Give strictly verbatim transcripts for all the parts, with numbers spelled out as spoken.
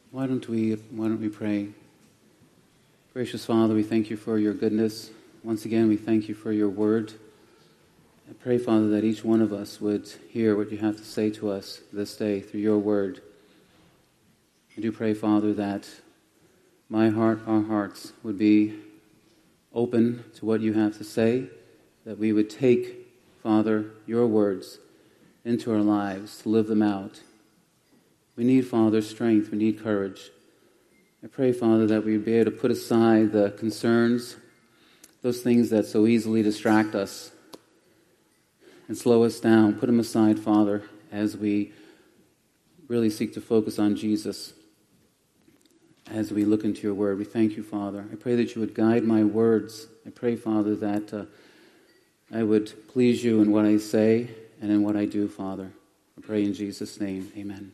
Why don't we why don't we pray? Gracious Father, we thank you for your goodness. Once again, we thank you for your word. I pray, Father, that each one of us would hear what you have to say to us this day through your word. I do pray, Father, that my heart, our hearts, would be open to what you have to say, that we would take, Father, your words into our lives to live them out. We need, Father, strength. We need courage. I pray, Father, that we would be able to put aside the concerns, those things that so easily distract us and slow us down. Put them aside, Father, as we really seek to focus on Jesus. As we look into your word, we thank you, Father. I pray that you would guide my words. I pray, Father, that uh, I would please you in what I say and in what I do, Father. I pray in Jesus' name, amen.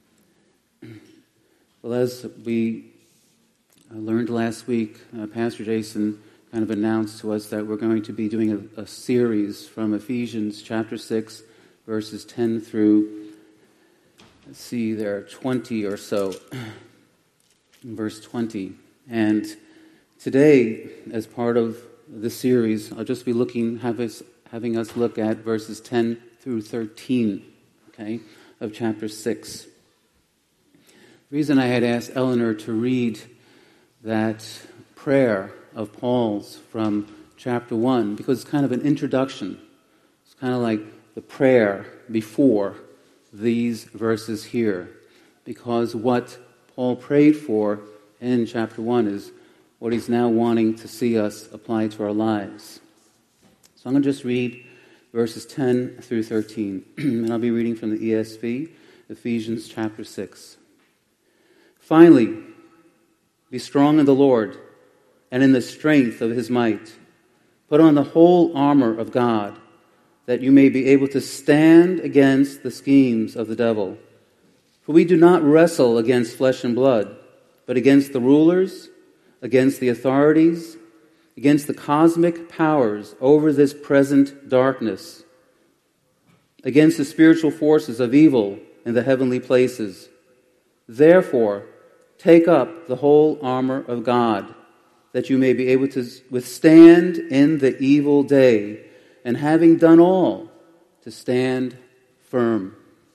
Well, as we learned last week, uh, Pastor Jason kind of announced to us that we're going to be doing a, a series from Ephesians chapter six, verses ten through, let's see, there are twenty or so. Verse twenty. And today, as part of the series, I'll just be looking, have us, having us look at verses ten through thirteen, okay, of chapter six. The reason I had asked Eleanor to read that prayer of Paul's from chapter one, because it's kind of an introduction. It's kind of like the prayer before these verses here, because what Paul prayed for in chapter one is what he's now wanting to see us apply to our lives. So I'm going to just read verses ten through thirteen, and I'll be reading from the E S V, Ephesians chapter six. Finally, be strong in the Lord and in the strength of his might. Put on the whole armor of God, that you may be able to stand against the schemes of the devil. For we do not wrestle against flesh and blood, but against the rulers, against the authorities, against the cosmic powers over this present darkness, against the spiritual forces of evil in the heavenly places. Therefore, take up the whole armor of God, that you may be able to withstand in the evil day, and having done all, to stand firm.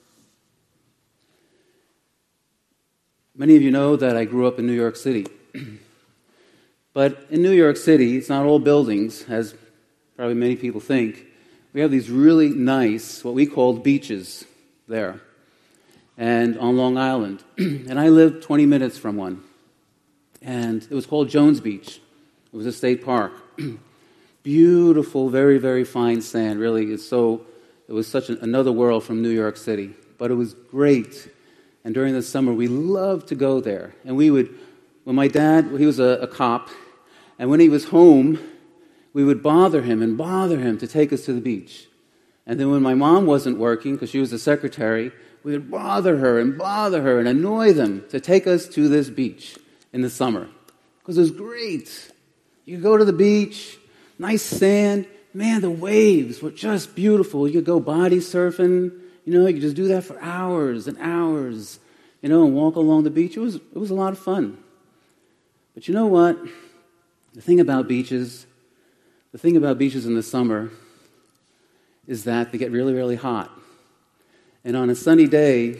Many of you know that I grew up in New York City. But in New York City, it's not all buildings, as probably many people think. We have these really nice, what we called beaches there, and on Long Island. And I lived twenty minutes from one. And it was called Jones Beach. It was a state park. Beautiful, very, very fine sand. Really, it's so. It was such an, another world from New York City. But it was great. And during the summer, we loved to go there. And we would, when my dad, he was a, a cop, and when he was home, we would bother him and bother him to take us to the beach. And then when my mom wasn't working, because she was a secretary, we would bother her and bother her and annoy them to take us to this beach in the summer. Because it was great. You could go to the beach, nice sand. Man, the waves were just beautiful. You could go body surfing. You know, you could just do that for hours and hours, you know, and walk along the beach. It was, it was a lot of fun. But you know what? The thing about beaches, the thing about beaches in the summer is that they get really, really hot. And on a sunny day,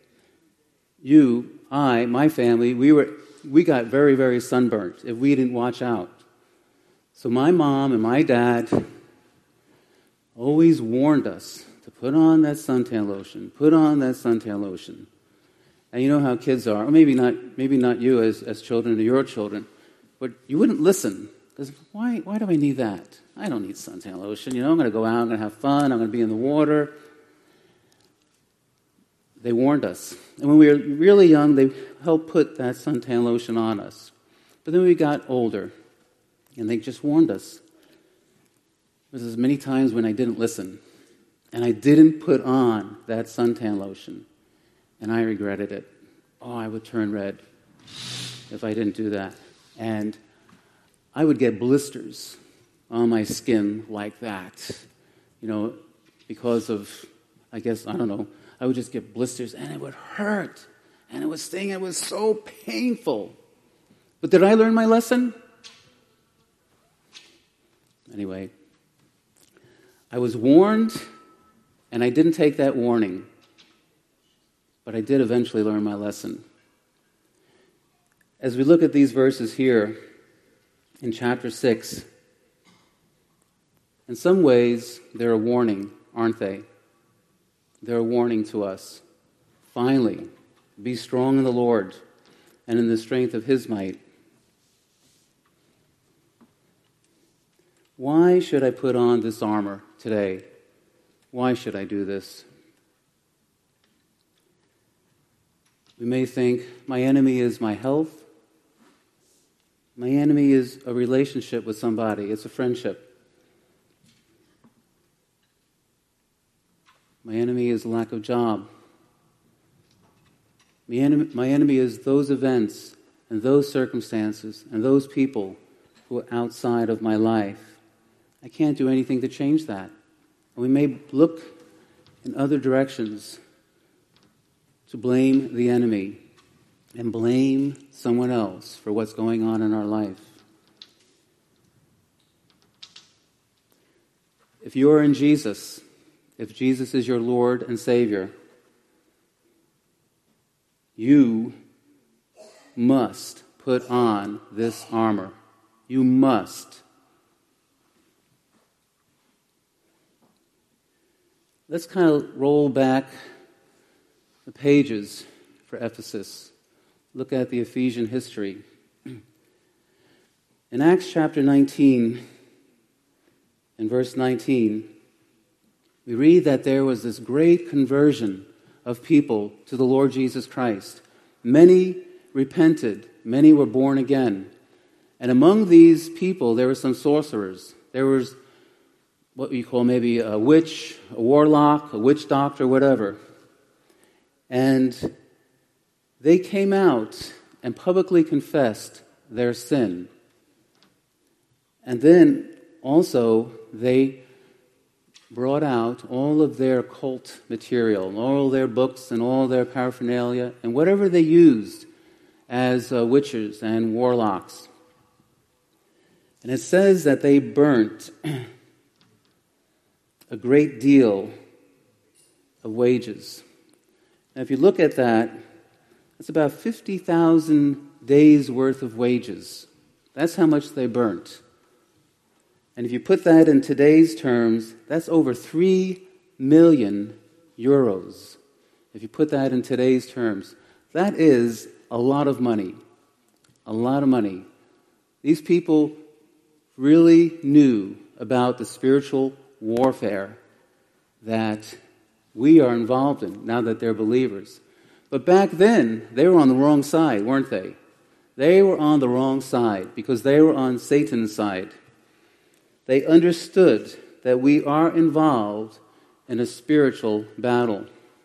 you, I, my family, we were we got very, very sunburnt if we didn't watch out. So my mom and my dad always warned us to put on that suntan lotion, put on that suntan lotion. And you know how kids are, or maybe not maybe not you as, as children or your children, but you wouldn't listen. Because why, why do I need that? I don't need suntan lotion. You know, I'm going to go out, I'm going to have fun, I'm going to be in the water. They warned us. And when we were really young, they helped put that suntan lotion on us. But then we got older, and they just warned us. There was many times when I didn't listen, and I didn't put on that suntan lotion, and I regretted it. Oh, I would turn red if I didn't do that. And I would get blisters on my skin like that, you know, because of, I guess, I don't know, I would just get blisters, and it would hurt. and it was stinging. It was so painful. But did I learn my lesson? Anyway, I was warned, and I didn't take that warning. But I did eventually learn my lesson. As we look at these verses here in chapter six, in some ways, they're a warning, aren't they? They're a warning to us. Finally, be strong in the Lord and in the strength of His might. Why should I put on this armor today? Why should I do this? We may think, my enemy is my health. My enemy is a relationship with somebody. It's a friendship. My enemy is lack of job. My enemy, my enemy is those events and those circumstances and those people who are outside of my life. I can't do anything to change that. And we may look in other directions to blame the enemy and blame someone else for what's going on in our life. If you're in Jesus, if Jesus is your Lord and Savior, you must put on this armor. You must. Let's kind of roll back the pages for Ephesus. Look at the Ephesian history. In Acts chapter nineteen, in verse nineteen, we read that there was this great conversion of people to the Lord Jesus Christ. Many repented, many were born again. And among these people, there were some sorcerers. There was what we call maybe a witch, a warlock, a witch doctor, whatever. And they came out and publicly confessed their sin. And then also they brought out all of their occult material, all their books and all their paraphernalia, and whatever they used as uh, witches and warlocks. And it says that they burnt a great deal of wages. Now, if you look at that, it's about fifty thousand days' worth of wages. That's how much they burnt. And if you put that in today's terms, that's over three million euros. If you put that in today's terms, that is a lot of money. A lot of money. These people really knew about the spiritual warfare that we are involved in now that they're believers. But back then, they were on the wrong side, weren't they? They were on the wrong side because they were on Satan's side. They understood that we are involved in a spiritual battle.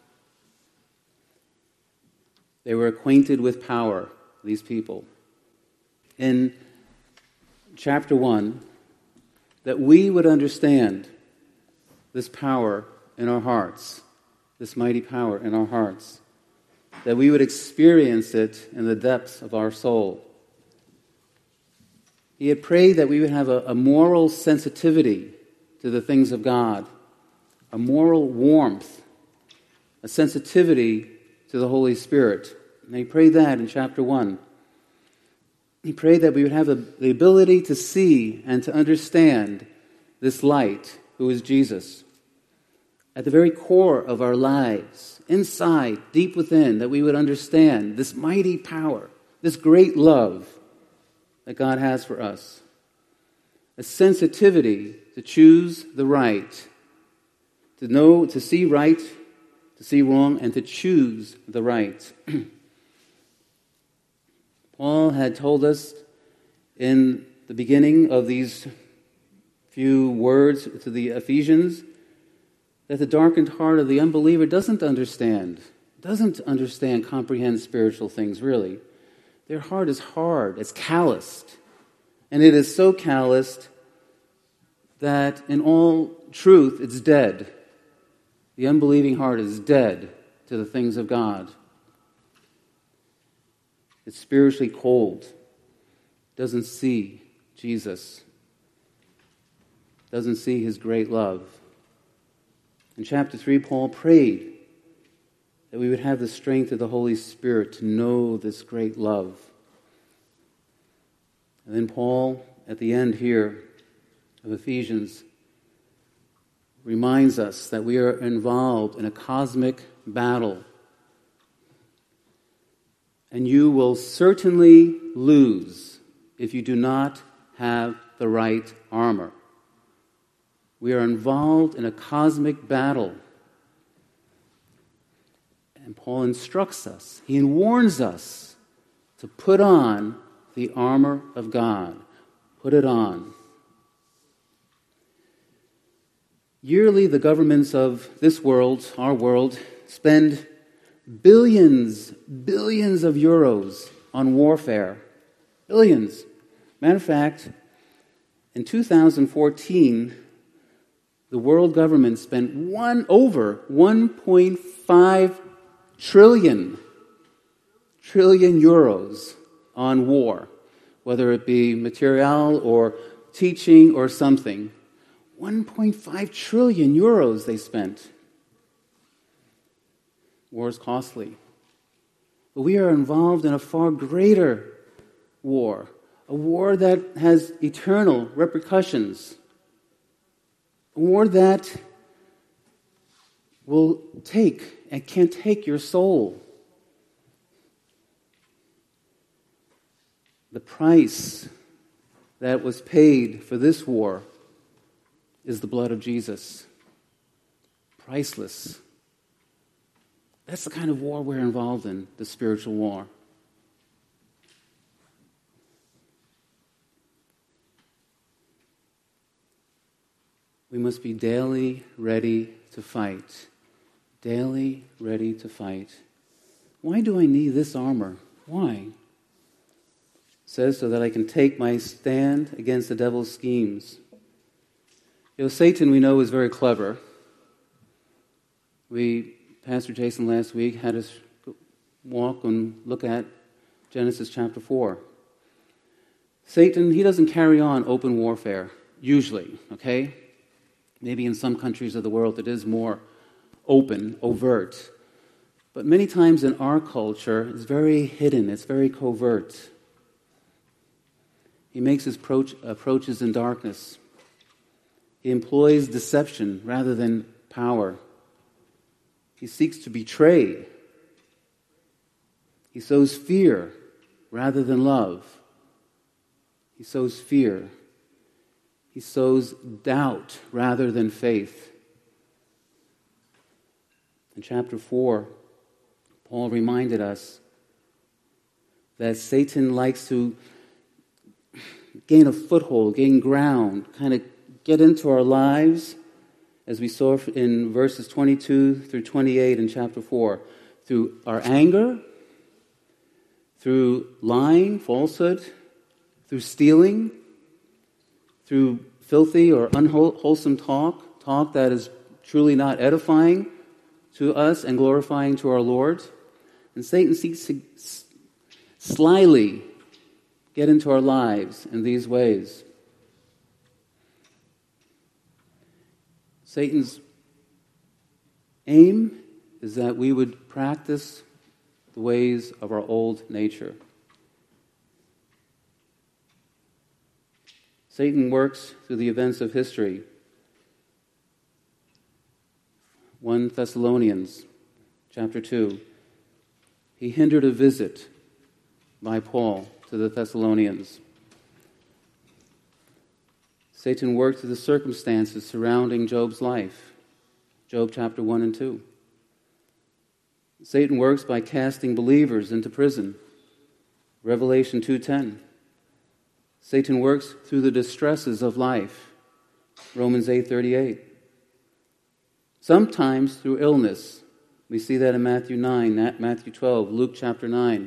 They were acquainted with power, these people. In chapter one, that we would understand this power in our hearts, this mighty power in our hearts, that we would experience it in the depths of our soul. He had prayed that we would have a, a moral sensitivity to the things of God, a moral warmth, a sensitivity to the Holy Spirit. And he prayed that in chapter one. He prayed that we would have the, the ability to see and to understand this light, who is Jesus, at the very core of our lives, inside, deep within, that we would understand this mighty power, this great love that God has for us. A sensitivity to choose the right, to know, to see right, to see wrong, and to choose the right. Paul had told us in the beginning of these few words to the Ephesians that the darkened heart of the unbeliever doesn't understand, doesn't understand, comprehend spiritual things, really. Their heart is hard, it's calloused. And it is so calloused that in all truth, it's dead. The unbelieving heart is dead to the things of God. It's spiritually cold. Doesn't see Jesus. Doesn't see his great love. In chapter three, Paul prayed that we would have the strength of the Holy Spirit to know this great love. And then Paul, at the end here of Ephesians, reminds us that we are involved in a cosmic battle. And you will certainly lose if you do not have the right armor. We are involved in a cosmic battle. And Paul instructs us, he warns us to put on the armor of God. Put it on. Yearly, the governments of this world, our world, spend billions, billions of euros on warfare. Billions. Matter of fact, in two thousand fourteen, the world government spent one over one point five trillion, trillion euros on war, whether it be material or teaching or something. one point five trillion euros they spent. War is costly. But we are involved in a far greater war, a war that has eternal repercussions, a war that will take and can take your soul. The price that was paid for this war is the blood of Jesus. Priceless. That's the kind of war we're involved in, the spiritual war. We must be daily ready to fight. Daily ready to fight. Why do I need this armor? Why? It says so that I can take my stand against the devil's schemes. You know, Satan, we know, is very clever. We, Pastor Jason last week had us walk and look at Genesis chapter four. Satan, he doesn't carry on open warfare, usually, okay? Maybe in some countries of the world it is more open, overt. But many times in our culture, it's very hidden, it's very covert. He makes his approach, approaches in darkness. He employs deception rather than power. He seeks to betray. He sows fear rather than love. He sows fear. He sows doubt rather than faith. In chapter four, Paul reminded us that Satan likes to gain a foothold, gain ground, kind of get into our lives, as we saw in verses twenty-two through twenty-eight in chapter four, through our anger, through lying, falsehood, through stealing, through filthy or unwholesome talk, talk that is truly not edifying to us and glorifying to our Lord. And Satan seeks to slyly get into our lives in these ways. Satan's aim is that we would practice the ways of our old nature. Satan works through the events of history. First Thessalonians chapter two. He hindered a visit by Paul to the Thessalonians. Satan worked through the circumstances surrounding Job's life. Job chapter one and two. Satan works by casting believers into prison. Revelation two ten. Satan works through the distresses of life. Romans eight thirty-eight. Sometimes through illness. We see that in Matthew nine, Matthew twelve, Luke chapter nine.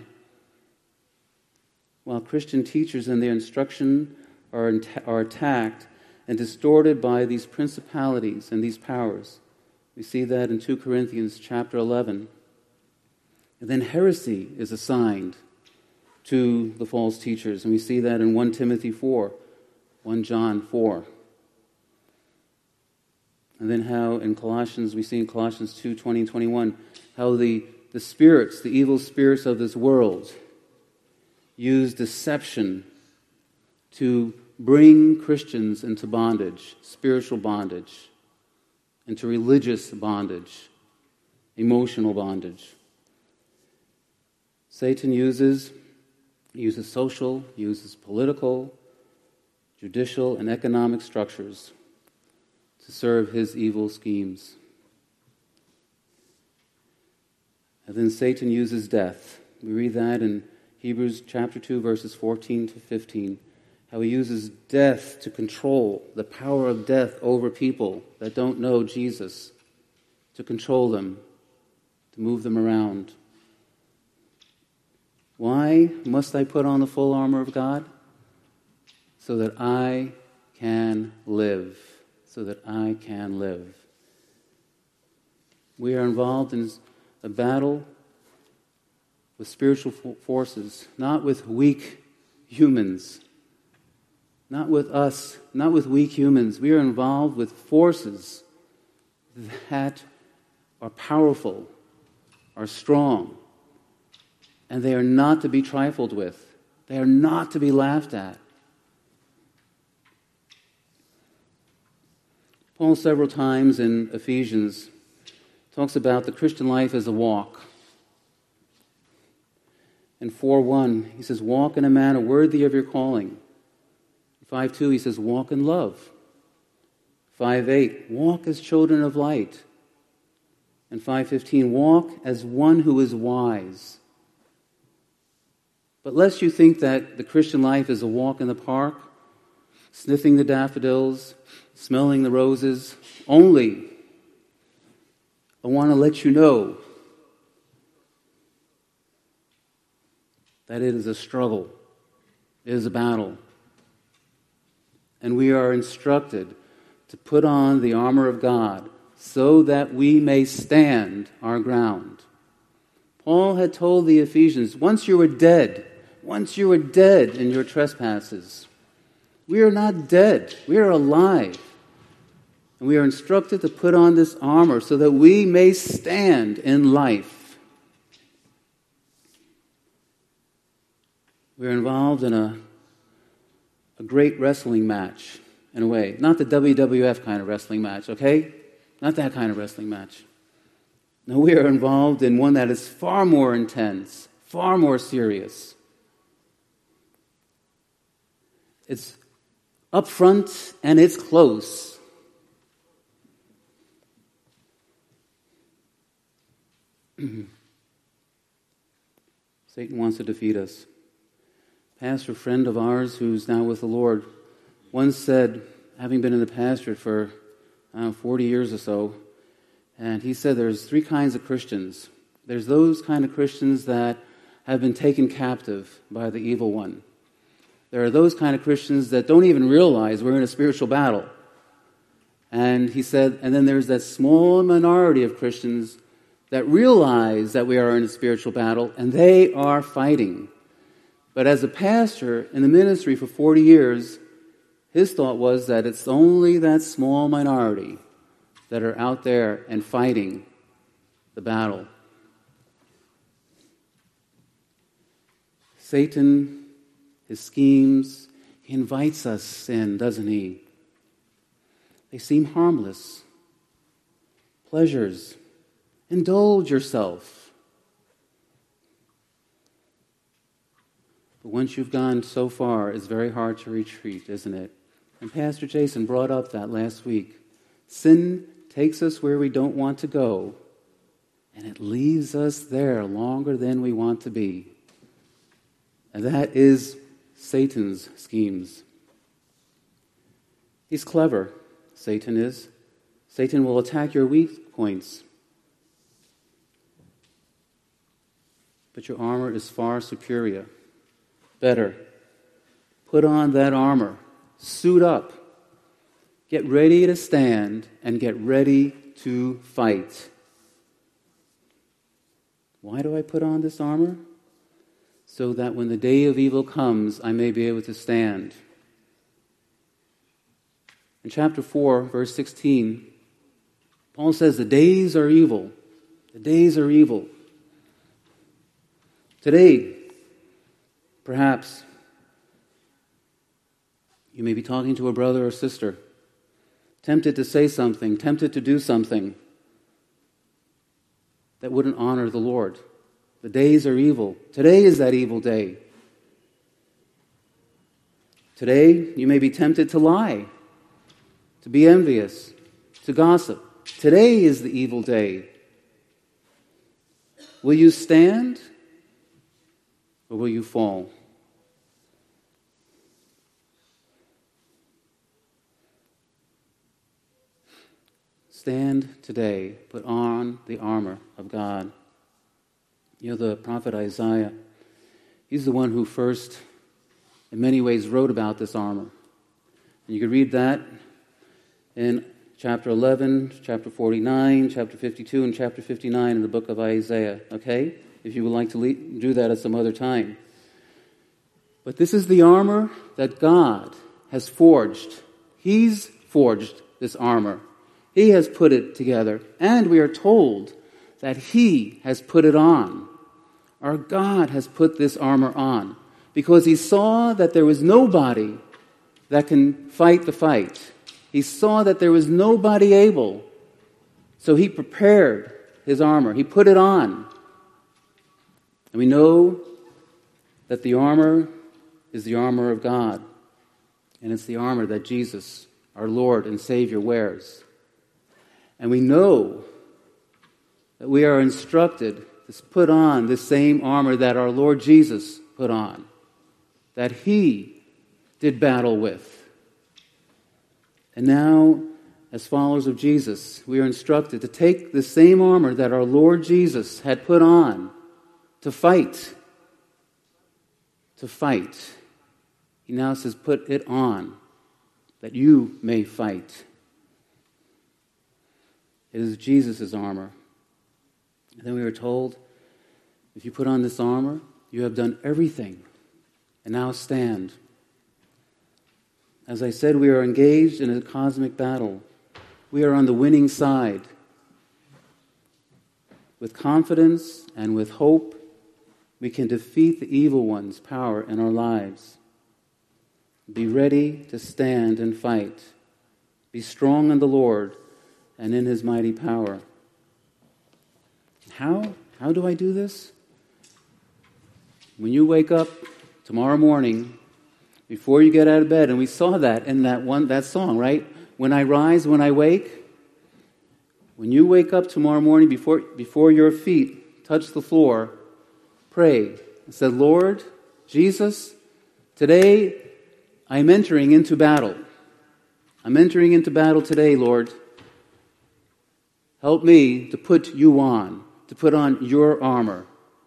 While Christian teachers and their instruction are, are attacked and distorted by these principalities and these powers. We see that in two Corinthians chapter eleven. And then heresy is assigned to the false teachers. And we see that in First Timothy four, First John four. And then how in Colossians, we see in Colossians two, twenty and twenty-one, how the, the spirits, the evil spirits of this world, use deception to bring Christians into bondage, spiritual bondage, into religious bondage, emotional bondage. Satan uses, uses social, uses political, judicial, and economic structures to serve his evil schemes. And then Satan uses death. We read that in Hebrews chapter two, verses fourteen to fifteen. How he uses death to control, the power of death over people that don't know Jesus, to control them, to move them around. Why must I put on the full armor of God? So that I can live. So that I can live. We are involved in a battle with spiritual forces, not with weak humans. Not with us, not with weak humans. We are involved with forces that are powerful, are strong, and they are not to be trifled with. They are not to be laughed at. Paul several times in Ephesians talks about the Christian life as a walk. In four one, he says, walk in a manner worthy of your calling. five two, he says, walk in love. five eight, walk as children of light. And five fifteen, walk as one who is wise. But lest you think that the Christian life is a walk in the park, sniffing the daffodils, smelling the roses, only I want to let you know that it is a struggle. It is a battle. And we are instructed to put on the armor of God so that we may stand our ground. Paul had told the Ephesians, once you were dead, once you were dead in your trespasses, we are not dead, we are alive. And we are instructed to put on this armor so that we may stand in life. We are involved in a A great wrestling match, in a way. Not the W W F kind of wrestling match, okay? Not that kind of wrestling match. No, we are involved in one that is far more intense, far more serious. It's up front and it's close. Satan wants to defeat us. Pastor friend of ours who's now with the Lord once said, having been in the pastorate for uh, forty years or so, and he said there's three kinds of Christians. There's those kind of Christians that have been taken captive by the evil one. There are those kind of Christians that don't even realize we're in a spiritual battle. And he said, and then there's that small minority of Christians that realize that we are in a spiritual battle, and they are fighting. But as a pastor in the ministry for forty years, his thought was that it's only that small minority that are out there and fighting the battle. Satan, his schemes, he invites us in, doesn't he? They seem harmless. Pleasures. Indulge yourself. But once you've gone so far, it's very hard to retreat, isn't it? And Pastor Jason brought up that last week. Sin takes us where we don't want to go, and it leaves us there longer than we want to be. And that is Satan's schemes. He's clever, Satan is. Satan will attack your weak points. But your armor is far superior. Better. Put on that armor. Suit up. Get ready to stand and get ready to fight. Why do I put on this armor? so that when the day of evil comes, I may be able to stand. In chapter four, verse sixteen, Paul says, the days are evil. The days are evil. Today, perhaps, you may be talking to a brother or sister, tempted to say something, tempted to do something that wouldn't honor the Lord. The days are evil. Today is that evil day. Today, you may be tempted to lie, to be envious, to gossip. Today is the evil day. Will you stand or will you fall? Stand today, put on the armor of God. You know, the prophet Isaiah, he's the one who first, in many ways, wrote about this armor. And you can read that in chapter eleven, chapter forty-nine, chapter fifty-two, and chapter fifty-nine in the book of Isaiah, okay? If you would like to le- do that at some other time. But this is the armor that God has forged. He's forged this armor. He has put it together, and we are told that He has put it on. Our God has put this armor on because He saw that there was nobody that can fight the fight. He saw that there was nobody able, so He prepared His armor. He put it on. And we know that the armor is the armor of God, and it's the armor that Jesus, our Lord and Savior, wears. And we know that we are instructed to put on the same armor that our Lord Jesus put on, that He did battle with. And now, as followers of Jesus, we are instructed to take the same armor that our Lord Jesus had put on to fight. To fight. He now says, put it on, that you may fight. It is Jesus' armor. And then we were told, if you put on this armor, you have done everything. And now stand. As I said, we are engaged in a cosmic battle. We are on the winning side. With confidence and with hope, we can defeat the evil one's power in our lives. Be ready to stand and fight. Be strong in the Lord and in His mighty power. How? How do I do this? When you wake up tomorrow morning, before you get out of bed, and we saw that in that one that song, right? When I rise, when I wake. When you wake up tomorrow morning, before before your feet touch the floor, pray and say, Lord Jesus, today I'm entering into battle. I'm entering into battle today, Lord. Help me to put you on, to put on your armor,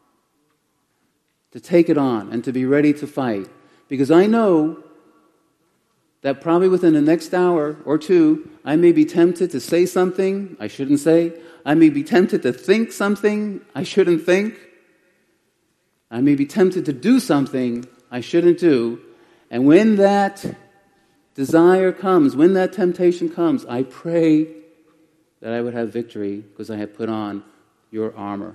to take it on and to be ready to fight. Because I know that probably within the next hour or two, I may be tempted to say something I shouldn't say. I may be tempted to think something I shouldn't think. I may be tempted to do something I shouldn't do. And when that desire comes, when that temptation comes, I pray that I would have victory because I have put on your armor.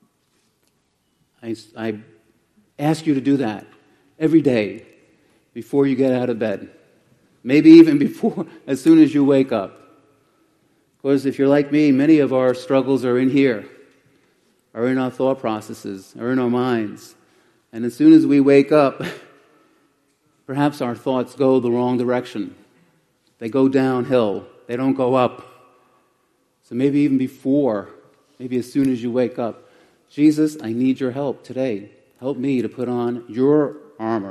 I, I ask you to do that every day before you get out of bed. Maybe even before, as soon as you wake up. Of course, if you're like me, many of our struggles are in here, are in our thought processes, are in our minds. And as soon as we wake up, perhaps our thoughts go the wrong direction. They go downhill. They don't go up. So maybe even before, maybe as soon as you wake up, Jesus, I need your help today. Help me to put on your armor.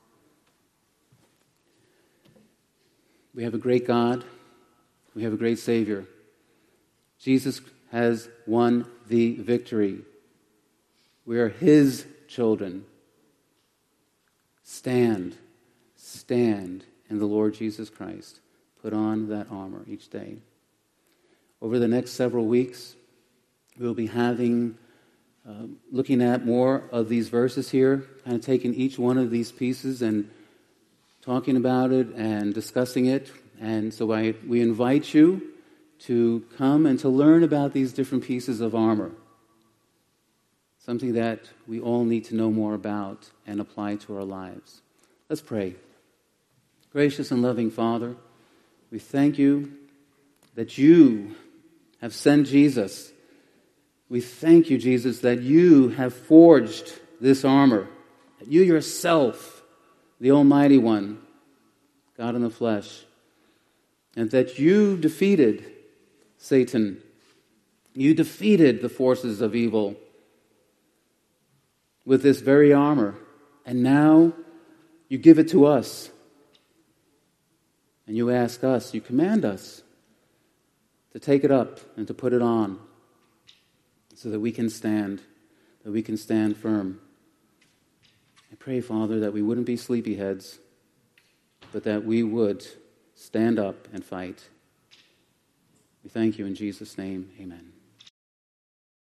We have a great God. We have a great Savior. Jesus has won the victory. We are His children. Stand, stand in the Lord Jesus Christ. Put on that armor each day. Over the next several weeks, we'll be having uh, looking at more of these verses here, kind of taking each one of these pieces and talking about it and discussing it. And so I, we invite you to come and to learn about these different pieces of armor, something that we all need to know more about and apply to our lives. Let's pray. Gracious and loving Father, we thank you that you have sent Jesus. We thank you, Jesus, that you have forged this armor, that you yourself, the Almighty One, God in the flesh, and that you defeated Satan. You defeated the forces of evil with this very armor, and now you give it to us. And you ask us, you command us to take it up and to put it on so that we can stand, that we can stand firm. I pray, Father, that we wouldn't be sleepyheads, but that we would stand up and fight. We thank you in Jesus' name. Amen.